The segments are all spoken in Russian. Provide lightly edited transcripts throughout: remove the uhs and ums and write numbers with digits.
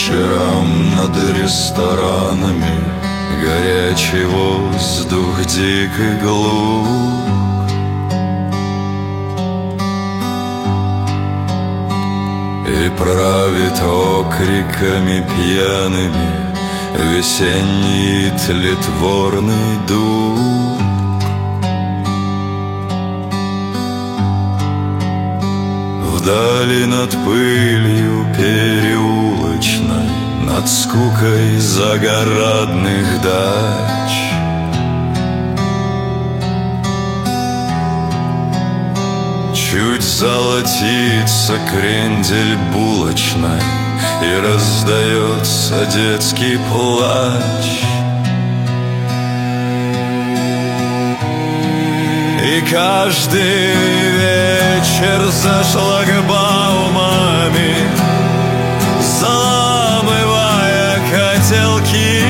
вечером над ресторанами горячий воздух дик и глуп. И правит окриками пьяными весенний тлетворный дух. Вдали над пылью переулочной, над скукой загородных дач чуть золотится крендель булочной, и раздается детский плач. И каждый вечер за шлагбаумами, заламывая котелки,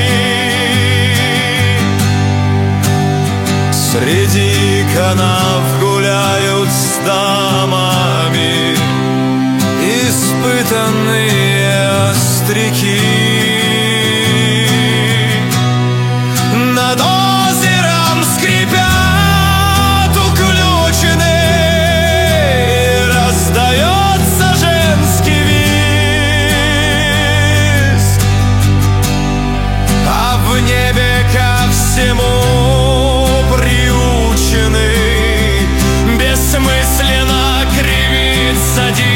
среди канав гуляют с дамами испытанные остряки. Над озером скрипят уключены, раздается женский визг, а в небе ко всему приучены бессмысленно кривится диск.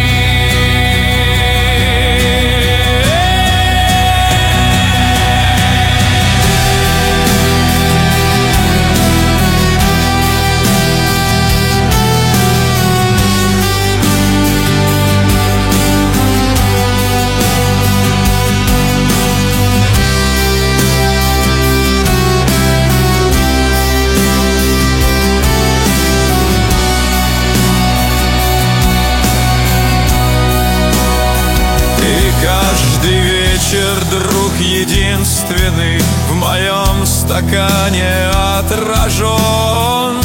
Каждый вечер друг единственный в моем стакане отражен.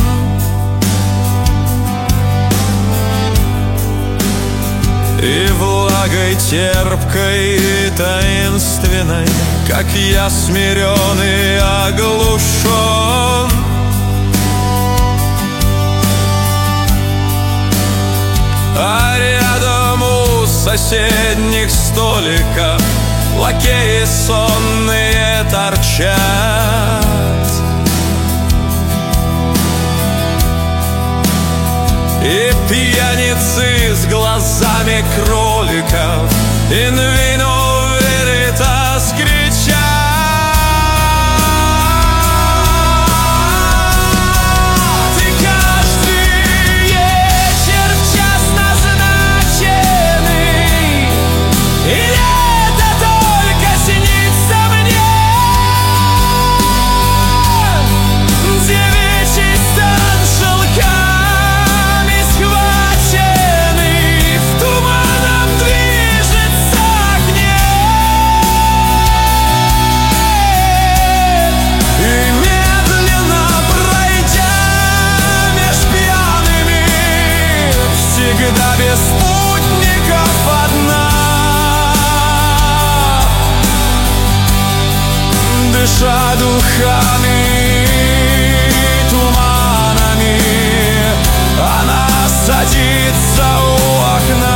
И влагой терпкой и таинственной, как я смирен и оглушен. А рядом у соседних столиков лакеи сонные торчат. И пьяницы с глазами кроликов in vino veritas кричат. Всегда без спутников одна, дыша духами и туманами, она садится у окна.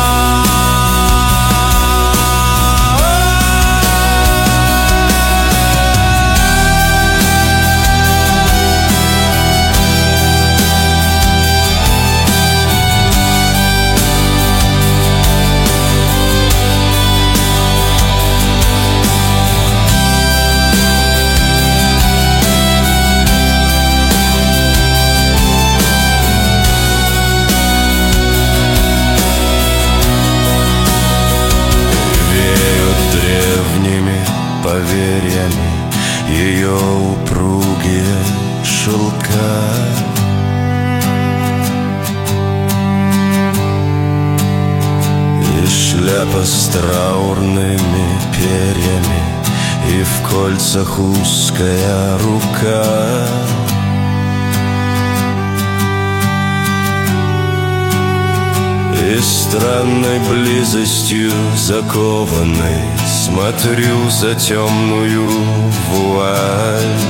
Поверьями ее упругие шелка. И шляпа с траурными перьями, и в кольцах узкая рука. И И странной близостью закованный смотрю за темную вуаль.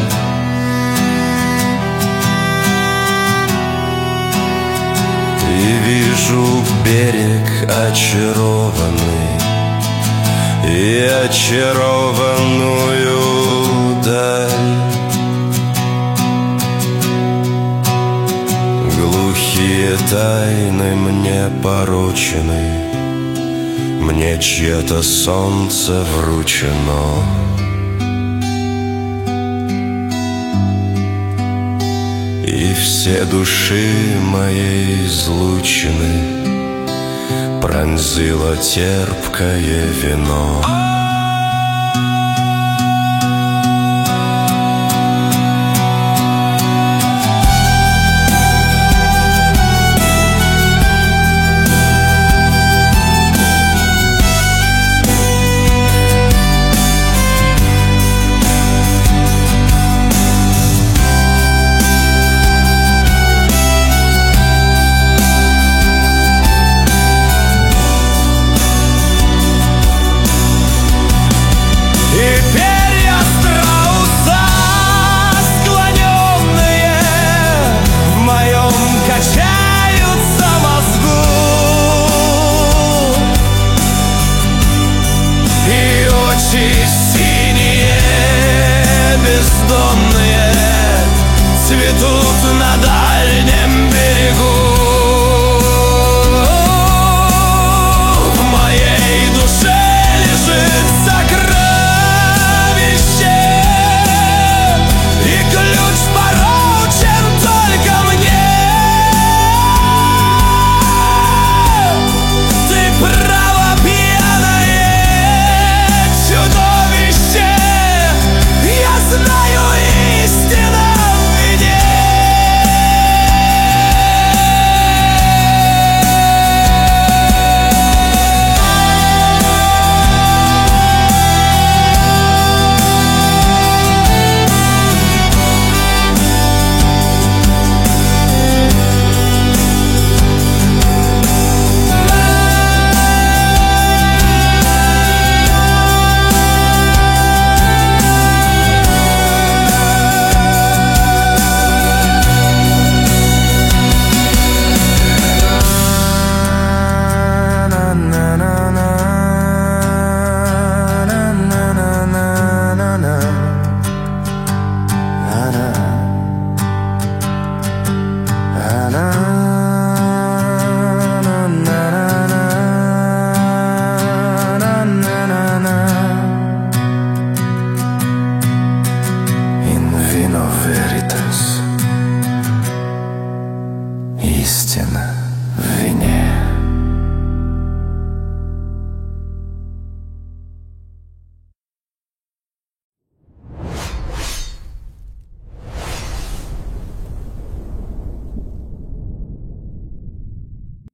И вижу берег очарованный и очарованную даль. Глухие тайны мне поручены, мне чье-то солнце вручено. И все души моей излучены пронзило терпкое вино.